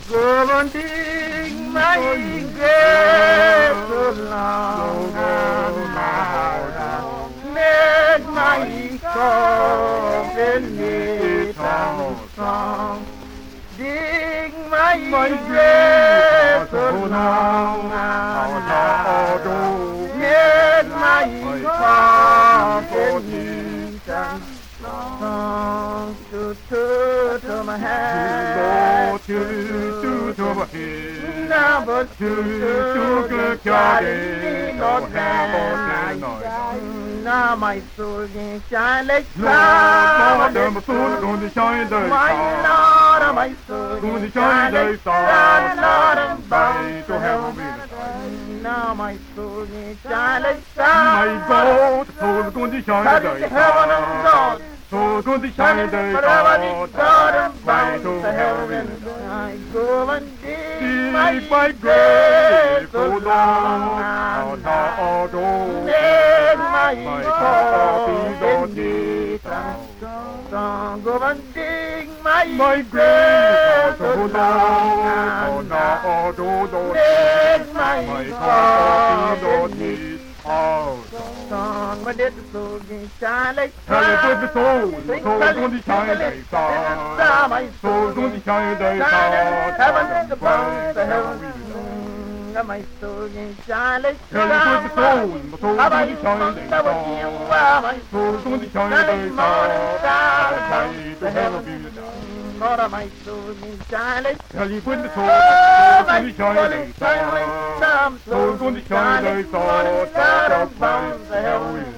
Go on dig my grave so long and hard. Make my coffin neat and strong. Dig my grave so long and hard. Make my coffin neat and strong. To my head. To my head. Number two, good carry, Lord, now my soul can shine like Lord, sun. my soul going to shine like My sun. Lord, my soul Going to can shine shine like like sun. sun. Lord, I'm By to bound heaven be the now my soul can shine like My sun. God, soul going to shine That like is heaven and God. Soul going to shine like Forever is God and By bound to to heaven heaven. be I go and dig Dig my my grave grave so so long long and and hard. make my My coffin coffin neat and strong. Go and dig my My grave grave so so long long and and hard. make My my coffin coffin neat neat and strong. But it's so shine like Tell you put the soul, the Sing, soul tell going to you, shine sing, like sing, sun. my Soul going to shine like heaven, the sun. bones, the heaven, my soul can shine like Tell you put the soul, the soul Have I going to shine found like what you sun. are, my Soul going to shine like sun. By to heaven be the dawn. Lord of my soul can shine like Tell you put the soul, the soul going to shine like sun. sun. Soul going to shine like sun. By to heaven be the dawn.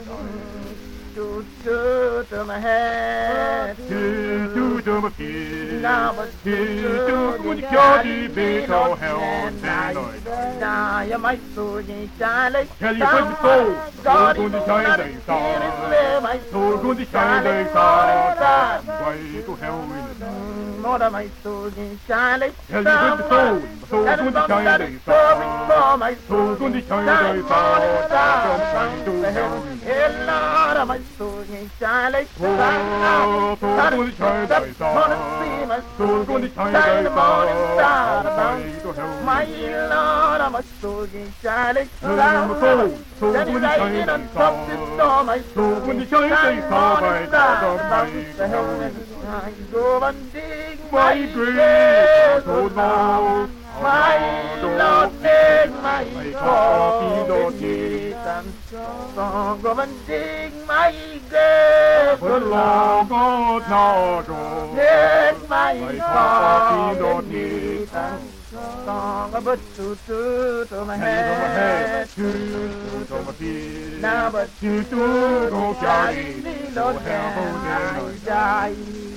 To my head. To my feet. Now but To going to carry me to heaven. Now you my soul can shine like Tell you put the soul, God soul is going to shine not like in sun. my Soul going to shine like sun. By to heaven be the dawn. Lord of my soul can shine like Tell you put the soul, soul going to shine like sun. my Soul going to shine like sun. By to heaven be the dawn. Lord of my soul can shine like Oh, soul going to shine like sun. Soul going to shine like sun. By to heaven My be the dawn. Lord of my soul can shine like My soul, soul Then going to I shine in like and top the sun. storm, my Soul going to shine like sun. By to heaven be the dawn. I go and dig My my grave grave so so long, my Lord make my coffin coffin neat and strong. Go and dig my grave so but long, long ago, make my my coffin coffin neat and strong. But to my head, head, to my feet, now but to go carry me, to Lord, heaven can and I die.